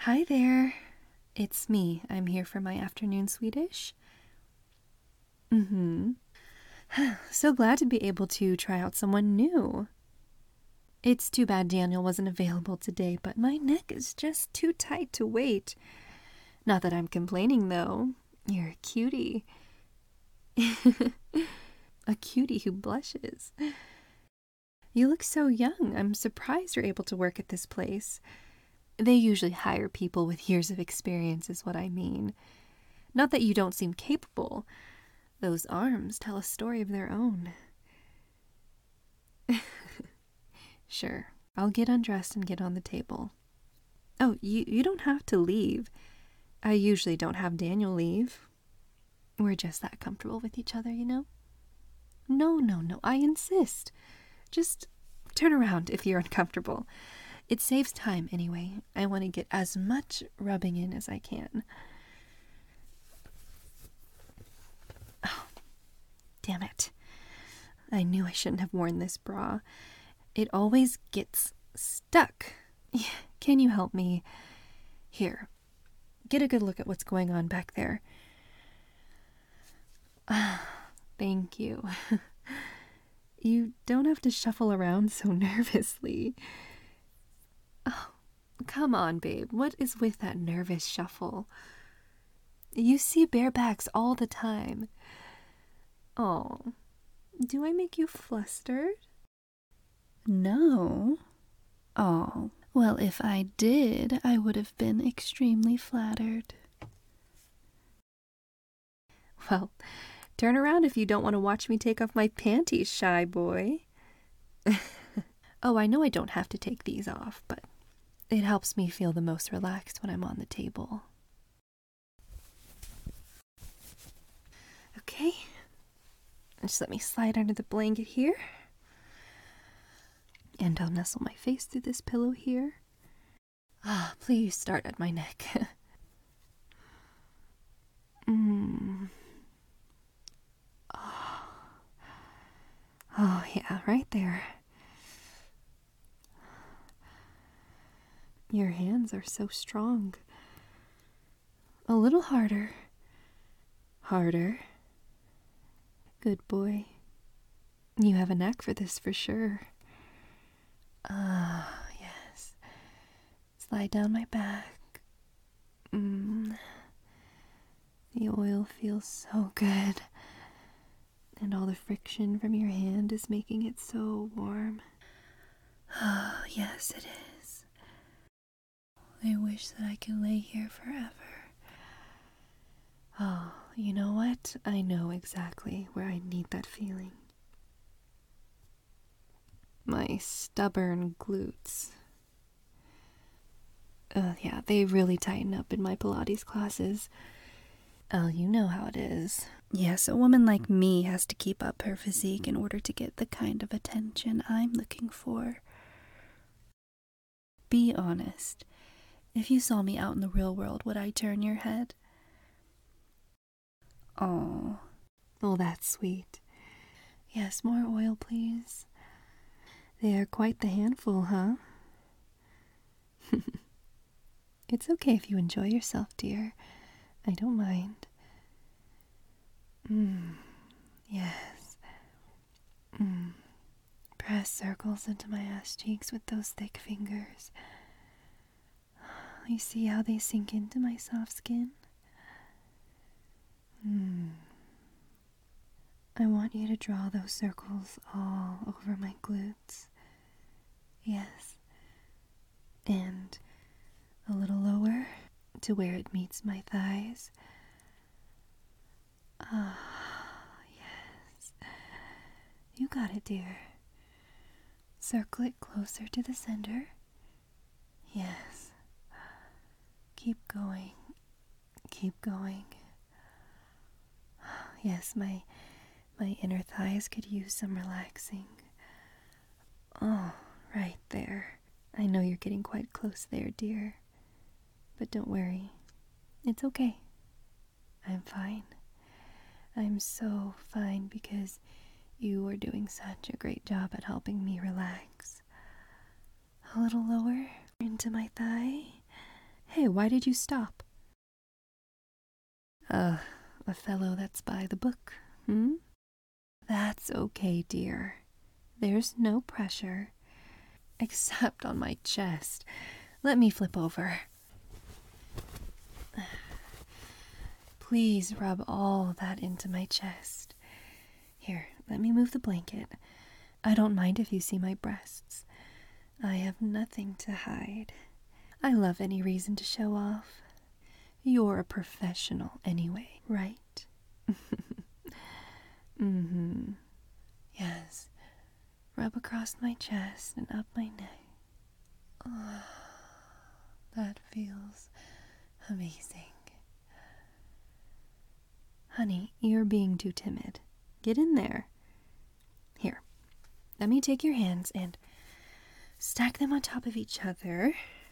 Hi there. It's me. I'm here for my afternoon Swedish. So glad to be able to try out someone new. It's too bad Daniel wasn't available today, but my neck is just too tight to wait. Not that I'm complaining, though. You're a cutie. A cutie who blushes. You look so young. I'm surprised you're able to work at this place. They usually hire people with years of experience, is what I mean. Not that you don't seem capable. Those arms tell a story of their own. Sure, I'll get undressed and get on the table. Oh, you don't have to leave. I usually don't have Daniel leave. We're just that comfortable with each other, you know? No, I insist. Just turn around if you're uncomfortable. It saves time anyway. I want to get as much rubbing in as I can. Oh, damn it. I knew I shouldn't have worn this bra. It always gets stuck. Can you help me? Here, get a good look at what's going on back there. Thank you. You don't have to shuffle around so nervously. Oh, come on, babe. What is with that nervous shuffle? You see barebacks all the time. Oh, do I make you flustered? No. Oh, well, if I did, I would have been extremely flattered. Well, turn around if you don't want to watch me take off my panties, shy boy. Oh, I know I don't have to take these off, but it helps me feel the most relaxed when I'm on the table. Okay, just let me slide under the blanket here. And I'll nestle my face through this pillow here. Please start at my neck. Oh, yeah, right there. Your hands are so strong. A little harder. Harder. Good boy. You have a knack for this for sure. Yes. Slide down my back. The oil feels so good. And all the friction from your hand is making it so warm. Oh, yes, it is. I wish that I could lay here forever. Oh, you know what? I know exactly where I need that feeling. My stubborn glutes. Yeah, they really tighten up in my Pilates classes. Oh, you know how it is. Yes, a woman like me has to keep up her physique in order to get the kind of attention I'm looking for. Be honest. If you saw me out in the real world, would I turn your head? Oh, that's sweet. Yes, more oil, please. They are quite the handful, huh? It's okay if you enjoy yourself, dear. I don't mind. Yes. Press circles into my ass cheeks with those thick fingers. You see how they sink into my soft skin? I want you to draw those circles all over my glutes. Yes. And a little lower to where it meets my thighs. Yes. You got it, dear. Circle it closer to the center. Yes. Keep going. Keep going. Yes, my inner thighs could use some relaxing. Oh, right there. I know you're getting quite close there, dear. But don't worry. It's okay. I'm fine. I'm so fine because you are doing such a great job at helping me relax. A little lower into my thigh. Hey, Hey, why did you stop? A fellow that's by the book, hmm? That's okay, dear. There's no pressure. Except on my chest. Let me flip over. Please rub all that into my chest. Here, let me move the blanket. I don't mind if you see my breasts. I have nothing to hide. I love any reason to show off. You're a professional anyway, right? Mm-hmm. Yes. Rub across my chest and up my neck. Oh, that feels amazing. Honey, you're being too timid. Get in there. Here, let me take your hands and stack them on top of each other.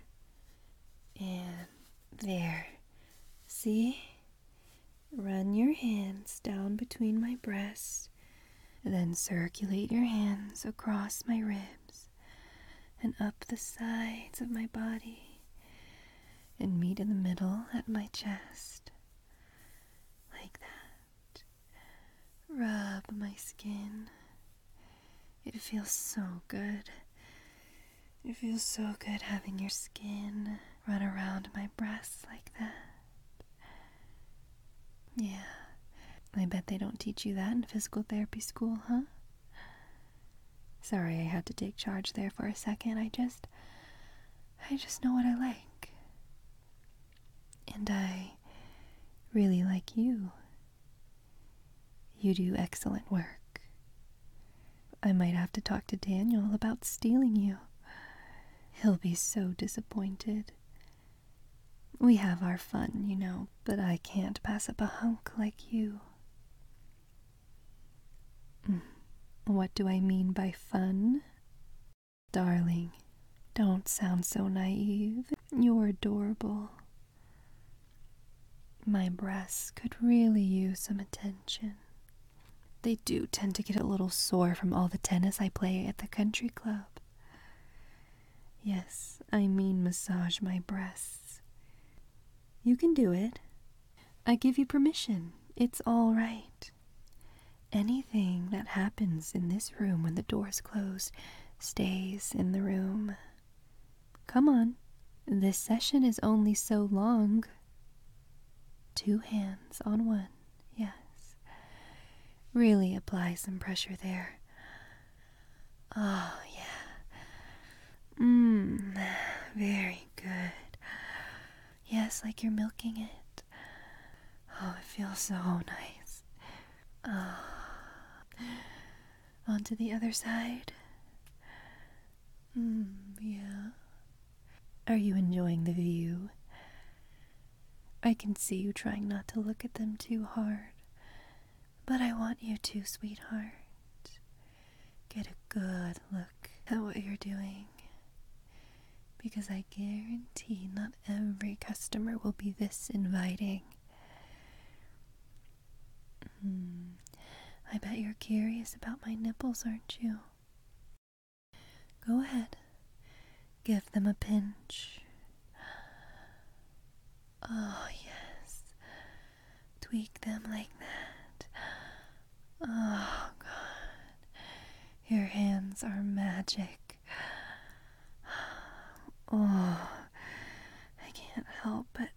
And there. See? Run your hands down between my breasts. Then circulate your hands across my ribs and up the sides of my body and meet in the middle at my chest. Like that. Rub my skin. It feels so good. It feels so good having your skin run around my breasts like that. Yeah. I bet they don't teach you that in physical therapy school, huh? Sorry, I had to take charge there for a second. I just know what I like. And I really like you. You do excellent work. I might have to talk to Daniel about stealing you. He'll be so disappointed. We have our fun, you know, but I can't pass up a hunk like you. What do I mean by fun? Darling, don't sound so naive. You're adorable. My breasts could really use some attention. They do tend to get a little sore from all the tennis I play at the country club. Yes, I mean massage my breasts. You can do it. I give you permission. It's all right. Anything that happens in this room when the door's closed stays in the room. Come on. This session is only so long. 2 hands on one, yes. Really apply some pressure there. Oh, yeah. Very good. Yes, like you're milking it. Oh, it feels so nice. On to the other side. Yeah. Are you enjoying the view? I can see you trying not to look at them too hard. But I want you to, sweetheart. Get a good look at what you're doing. Because I guarantee not every customer will be this inviting. I bet you're curious about my nipples, aren't you? Go ahead. Give them a pinch. Oh, yes. Tweak them like that. Oh, God. Your hands are magic. Oh, I can't help but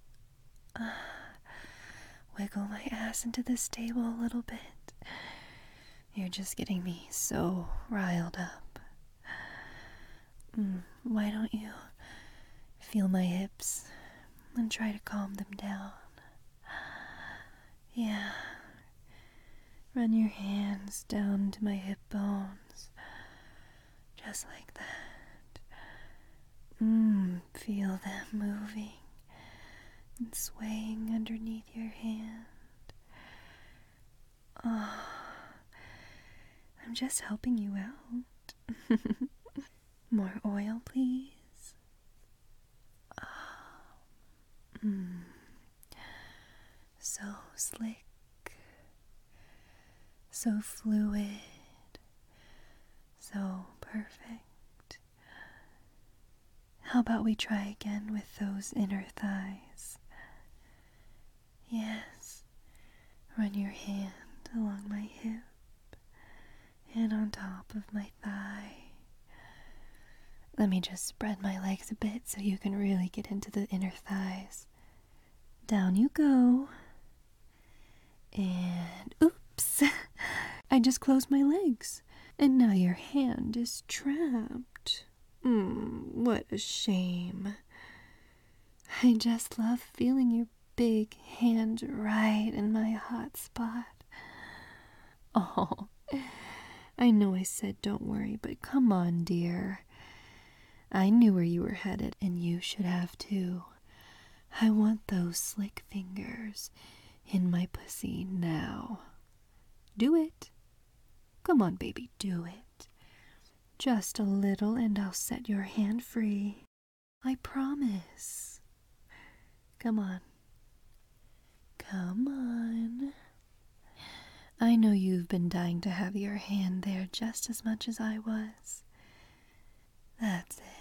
wiggle my ass into this table a little bit. You're just getting me so riled up. Why don't you feel my hips and try to calm them down? Yeah. Run your hands down to my hip bones. Just like that. Feel them moving and swaying underneath your hand. Oh, I'm just helping you out. More oil, please. So slick, so fluid, so perfect. How about we try again with those inner thighs? Yes. Run your hand along my hip and on top of my thigh. Let me just spread my legs a bit so you can really get into the inner thighs. Down you go. And oops, I just closed my legs. And now your hand is trapped. What a shame. I just love feeling your big hand right in my hot spot. Oh, I know I said don't worry, but come on, dear. I knew where you were headed, and you should have too. I want those slick fingers in my pussy now. Do it. Come on, baby, do it. Just a little and I'll set your hand free. I promise. Come on. Come on. I know you've been dying to have your hand there just as much as I was. That's it.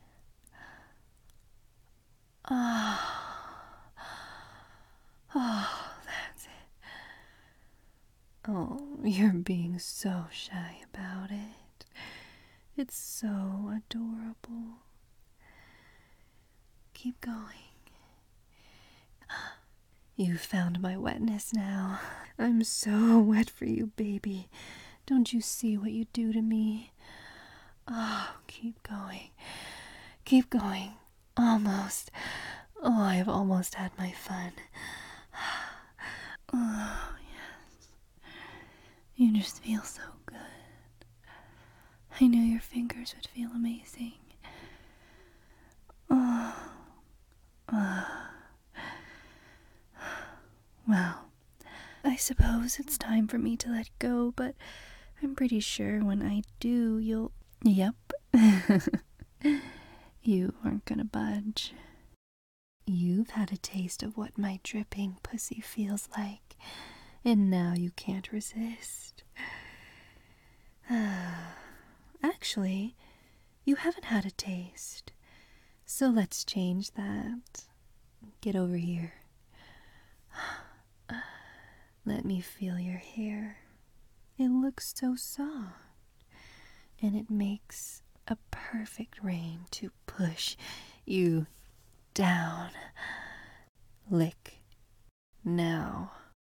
Oh, that's it. Oh, you're being so shy about it. It's so adorable. Keep going. You found my wetness now. I'm so wet for you, baby. Don't you see what you do to me? Oh, keep going. Keep going. Almost. Oh, I've almost had my fun. Oh, yes. You just feel so good. I knew your fingers would feel amazing. Oh. Well, I suppose it's time for me to let go, but I'm pretty sure when I do, you'll... Yep. You aren't gonna budge. You've had a taste of what my dripping pussy feels like, and now you can't resist. Actually, you haven't had a taste, so let's change that. Get over here. Let me feel your hair. It looks so soft, and it makes a perfect rain to push you down. Lick now.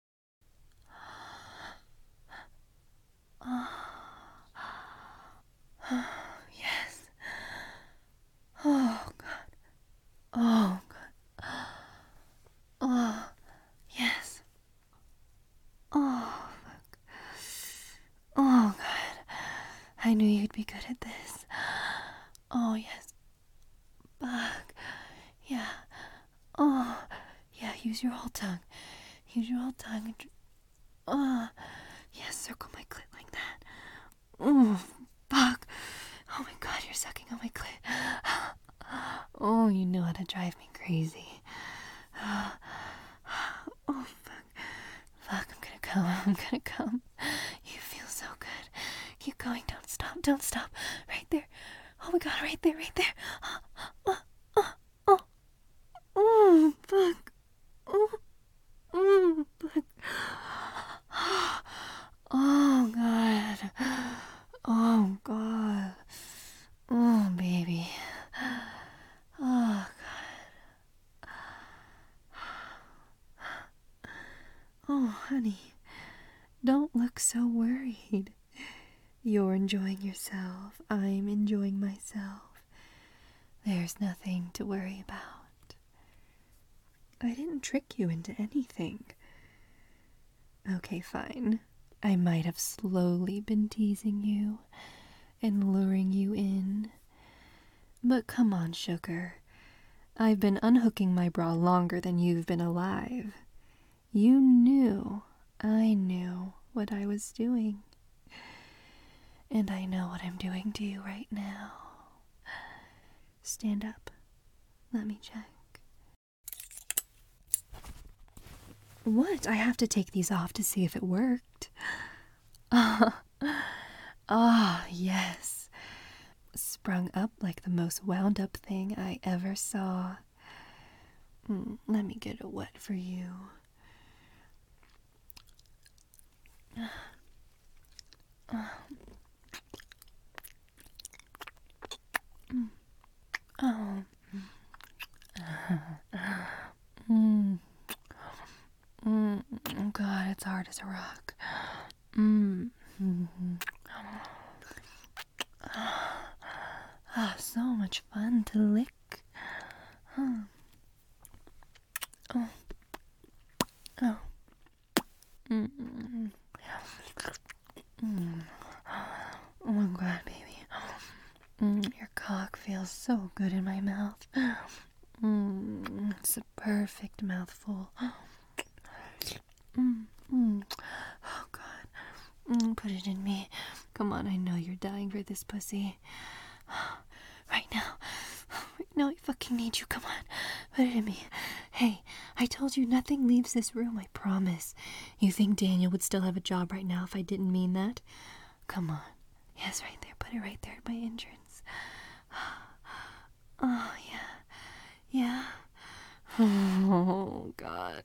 Yes. Oh, God. Oh, God. Oh, yes. Oh, fuck. Oh, God. I knew you'd be good at this. Oh, yes. Fuck. Yeah. Oh, yeah, use your whole tongue. Use your whole tongue. Yes, circle my clit like that. Oh, fuck. Oh my God, you're sucking on my clit. Oh, you know how to drive me crazy. Oh, fuck. Fuck, I'm gonna come. I'm gonna come. You feel so good. Keep going. Don't stop. Don't stop. Right there. Oh my God, right there. Right there. Oh, fuck. Fuck. Oh, God. Oh, God. Oh, baby. Oh, God. Oh, honey. Don't look so worried. You're enjoying yourself. I'm enjoying myself. There's nothing to worry about. I didn't trick you into anything. Okay, fine. I might have slowly been teasing you and luring you in. But come on, sugar. I've been unhooking my bra longer than you've been alive. You knew I knew what I was doing. And I know what I'm doing to you right now. Stand up. Let me check. What? I have to take these off to see if it worked. Ah, yes. sprung up like the most wound up thing I ever saw. Let me get it wet for you. Oh. Oh God, it's hard as a rock. So much fun to lick. Oh. Oh my God, baby. Your cock feels so good in my mouth. It's a perfect mouthful. Oh God. Put it in me. Come on, I know you're dying for this pussy. Right now. Right now, I fucking need you. Come on. Put it in me. Hey, I told you nothing leaves this room, I promise. You think Daniel would still have a job right now if I didn't mean that? Come on. Yes, right there. Put it right there at my entrance. Oh, yeah. Yeah. Oh, God.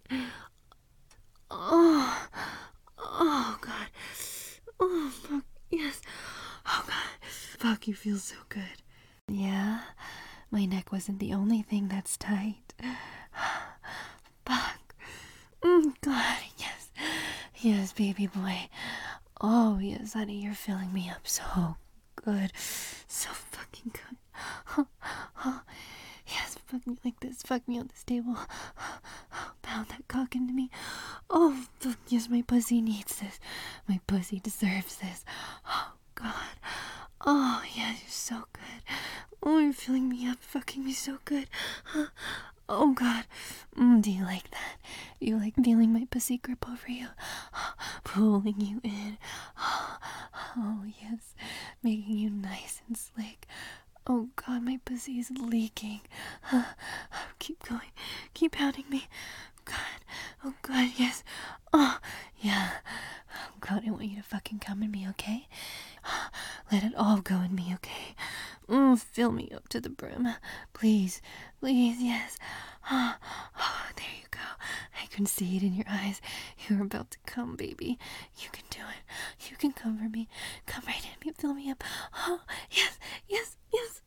Oh. Oh, God. Oh, fuck. Yes. Oh, God. Fuck, you feel so good. Yeah? My neck wasn't the only thing that's tight. Fuck. God, yes. Yes, baby boy. Oh, yes, honey, you're filling me up so good. So fucking good. Yes, fuck me like this. Fuck me on this table. Pound that cock into me. Oh, fuck, yes, my pussy needs this. My pussy deserves this. Oh, God. Oh, yes, you're so good. Oh, you're filling me up, fucking me so good. Oh, God. Do you like that? Do you like feeling my pussy grip over you? Pulling you in. Oh, yes. Making you nice and slick. Oh, God, my pussy is leaking. Keep going. Keep pounding me. God. Oh, God, yes. Oh, yeah. Oh, God, I want you to fucking come in me, okay? Let it all go in me, okay? Fill me up to the brim. Please, please, yes. Oh, there you go. I can see it in your eyes. You're about to come, baby. You can do it. You can cover me. Come right in me. Fill me up. Oh, yes, yes, yes.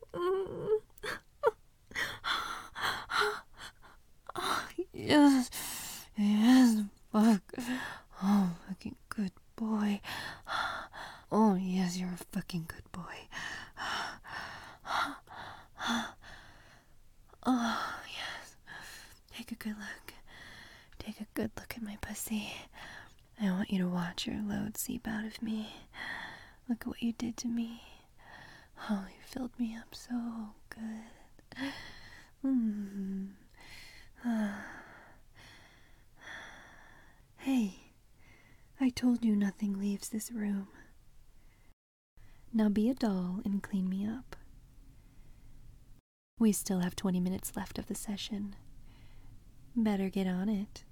Oh, yes. Yes, fuck. Oh, fucking good boy. Oh, yes, you're a fucking good boy. Oh, yes. Take a good look. Take a good look at my pussy. I want you to watch your load seep out of me. Look at what you did to me. Oh, you filled me up so good. Hey, I told you nothing leaves this room. Now be a doll and clean me up. We still have 20 minutes left of the session. Better get on it.